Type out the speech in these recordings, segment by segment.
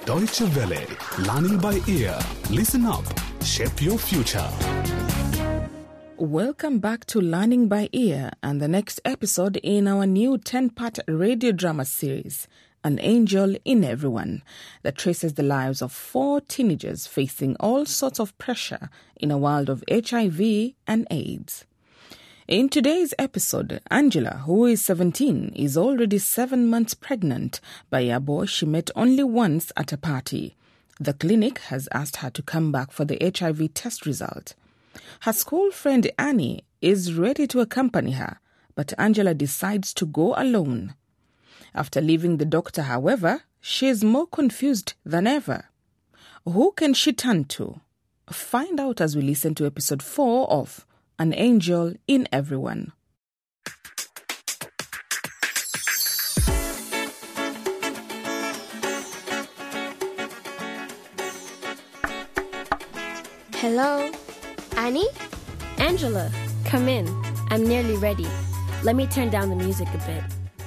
Deutsche Welle. Learning by ear. Listen up. Shape your future. Welcome back to Learning by Ear and the next episode in our new 10-part radio drama series, An Angel in Everyone, that traces the lives of 4 teenagers facing all sorts of pressure in a world of HIV and AIDS. In today's episode, Angela, who is 17, is already 7 months pregnant by a boy she met only once at a party. The clinic has asked her to come back for the HIV test result. Her school friend Annie is ready to accompany her, but Angela decides to go alone. After leaving the doctor, however, she is more confused than ever. Who can she turn to? Find out as we listen to episode 4 of An Angel in Everyone. Hello? Annie? Angela, come in. I'm nearly ready. Let me turn down the music a bit.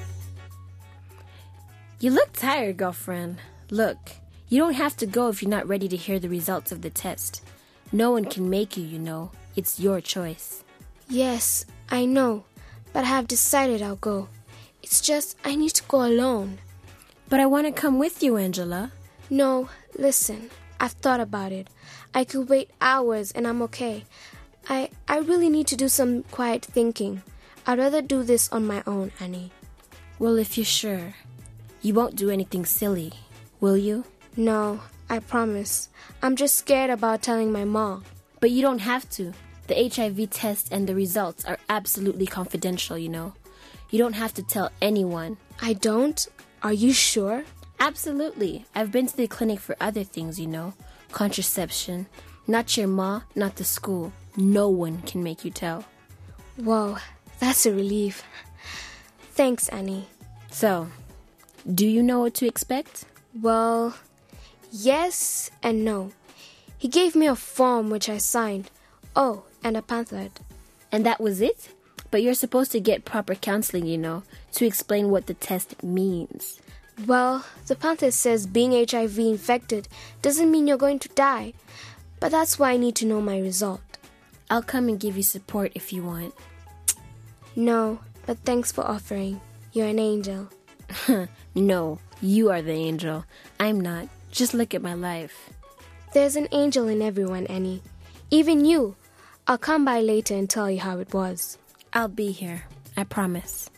You look tired, girlfriend. Look, you don't have to go if you're not ready to hear the results of the test. No one can make you, you know. It's your choice. Yes, I know, but I have decided I'll go. It's just I need to go alone. But I want to come with you, Angela. No, listen, I've thought about it. I could wait hours and I'm okay. I really need to do some quiet thinking. I'd rather do this on my own, Annie. Well, if you're sure, you won't do anything silly, will you? No, I promise. I'm just scared about telling my mom. But you don't have to. The HIV test and the results are absolutely confidential, you know. You don't have to tell anyone. I don't? Are you sure? Absolutely. I've been to the clinic for other things, you know. Contraception. Not your ma, not the school. No one can make you tell. Whoa, that's a relief. Thanks, Annie. So, do you know what to expect? Well, yes and no. He gave me a form which I signed. Oh, and a pamphlet. And that was it? But you're supposed to get proper counseling, you know, to explain what the test means. Well, the pamphlet says being HIV infected doesn't mean you're going to die. But that's why I need to know my result. I'll come and give you support if you want. No, but thanks for offering. You're an angel. No, you are the angel. I'm not. Just look at my life. There's an angel in everyone, Annie. Even you. I'll come by later and tell you how it was. I'll be here. I promise.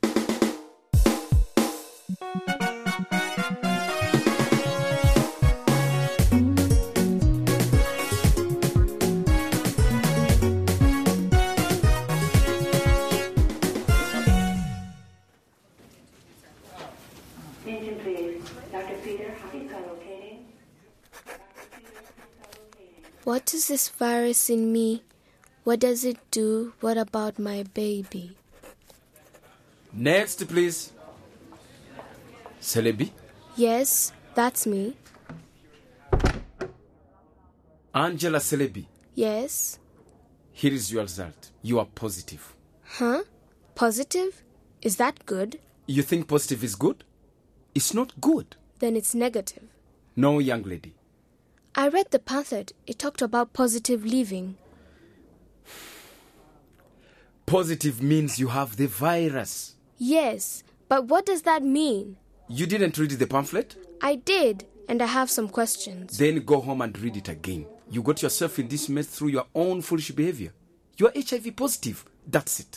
Attention please. Dr. Peter, he's co-locating. What is this virus in me? What does it do? What about my baby? Next, please. Celebi? Yes, that's me. Angela Celebi. Yes. Here is your result. You are positive. Huh? Positive? Is that good? You think positive is good? It's not good. Then it's negative. No, young lady. I read the pamphlet. It talked about positive living. Positive means you have the virus. Yes, but what does that mean? You didn't read the pamphlet? I did, and I have some questions. Then go home and read it again. You got yourself in this mess through your own foolish behavior. You are HIV positive. That's it.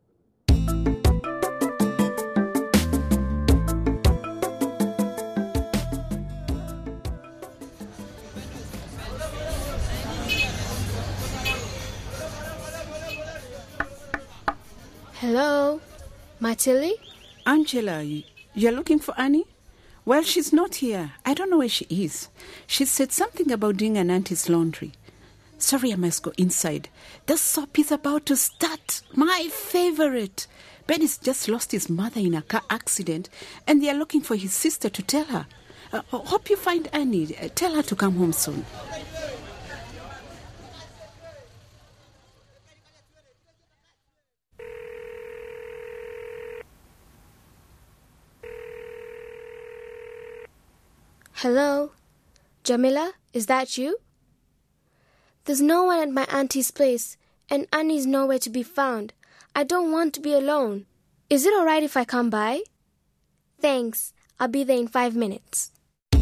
Hello? Matilde? Angela, you're looking for Annie? Well, she's not here. I don't know where she is. She said something about doing an auntie's laundry. Sorry, I must go inside. The soap is about to start. My favorite. Benny's just lost his mother in a car accident, and they are looking for his sister to tell her. Hope you find Annie. Tell her to come home soon. Hello? Jamila, is that you? There's no one at my auntie's place, and Annie's nowhere to be found. I don't want to be alone. Is it all right if I come by? Thanks. I'll be there in 5 minutes.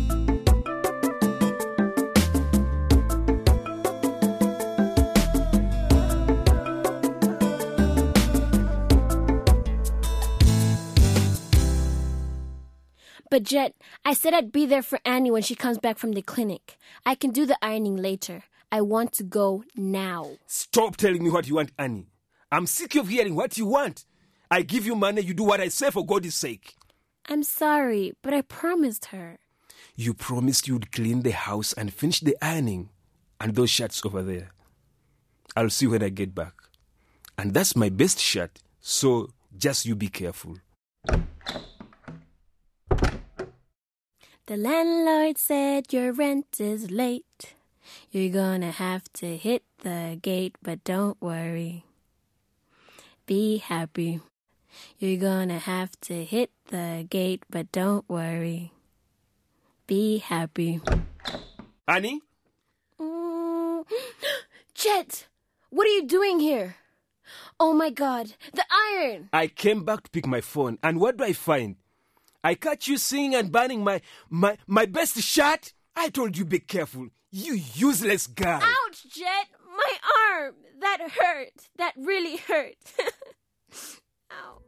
But Jet, I said I'd be there for Annie when she comes back from the clinic. I can do the ironing later. I want to go now. Stop telling me what you want, Annie. I'm sick of hearing what you want. I give you money, you do what I say for God's sake. I'm sorry, but I promised her. You promised you'd clean the house and finish the ironing and those shirts over there. I'll see when I get back. And that's my best shirt, so just you be careful. The landlord said your rent is late. You're gonna have to hit the gate, but don't worry. Be happy. You're gonna have to hit the gate, but don't worry. Be happy. Annie? Jet, what are you doing here? Oh my God, the iron! I came back to pick my phone, and what do I find? I catch you singing and burning my best shirt. I told you be careful. You useless guy. Ouch, Jet! My arm! That hurt. That really hurt. Ow.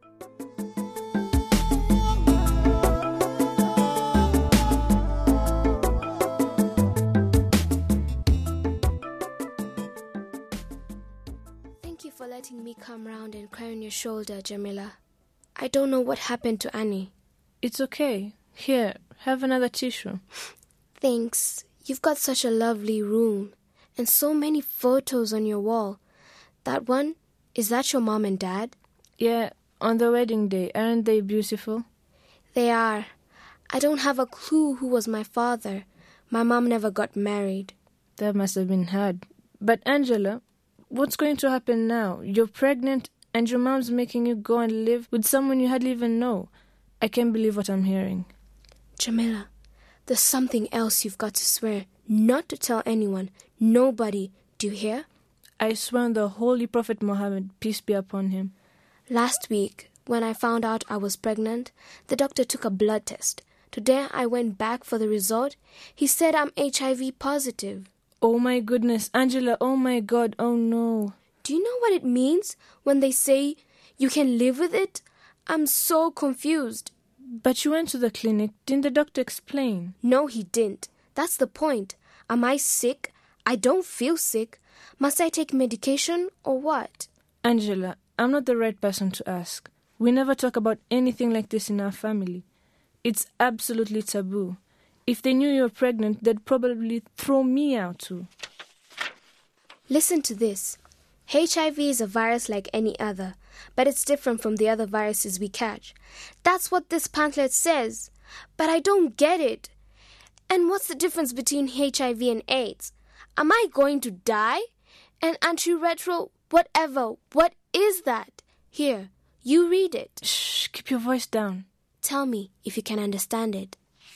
Thank you for letting me come round and cry on your shoulder, Jamila. I don't know what happened to Annie. It's okay. Here, have another tissue. Thanks. You've got such a lovely room and so many photos on your wall. That one, is that your mom and dad? Yeah, on the wedding day. Aren't they beautiful? They are. I don't have a clue who was my father. My mom never got married. That must have been hard. But Angela, what's going to happen now? You're pregnant and your mom's making you go and live with someone you hardly even know. I can't believe what I'm hearing. Jamila, there's something else you've got to swear not to tell anyone. Nobody. Do you hear? I swear on the Holy Prophet Muhammad, peace be upon him. Last week, when I found out I was pregnant, the doctor took a blood test. Today I went back for the result. He said I'm HIV positive. Oh my goodness, Angela, oh my God, oh no. Do you know what it means when they say you can live with it? I'm so confused. But you went to the clinic. Didn't the doctor explain? No, he didn't. That's the point. Am I sick? I don't feel sick. Must I take medication or what? Angela, I'm not the right person to ask. We never talk about anything like this in our family. It's absolutely taboo. If they knew you were pregnant, they'd probably throw me out too. Listen to this. HIV is a virus like any other, but it's different from the other viruses we catch. That's what this pamphlet says. But I don't get it. And what's the difference between HIV and AIDS? Am I going to die? An antiretroviral, whatever. What is that? Here, you read it. Shh, keep your voice down. Tell me if you can understand it.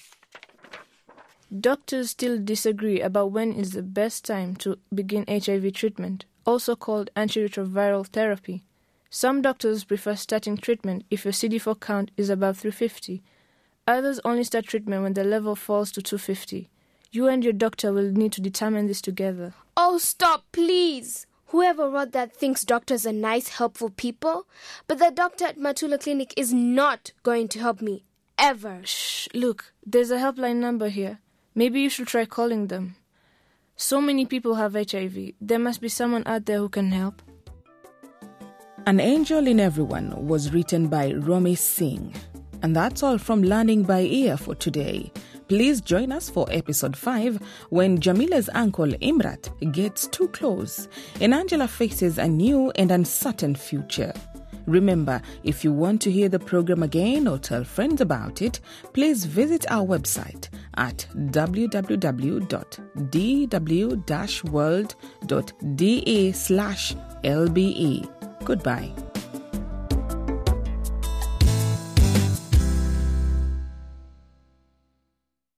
Doctors still disagree about when is the best time to begin HIV treatment, also called antiretroviral therapy. Some doctors prefer starting treatment if your CD4 count is above 350. Others only start treatment when the level falls to 250. You and your doctor will need to determine this together. Oh, stop, please. Whoever wrote that thinks doctors are nice, helpful people, but the doctor at Matula Clinic is not going to help me, ever. Shh, look, there's a helpline number here. Maybe you should try calling them. So many people have HIV. There must be someone out there who can help. An Angel in Everyone was written by Romy Singh. And that's all from Learning by Ear for today. Please join us for episode 5 when Jamila's uncle Imrat gets too close and Angela faces a new and uncertain future. Remember, if you want to hear the program again or tell friends about it, please visit our website at www.dw-world.de/lbe. Goodbye.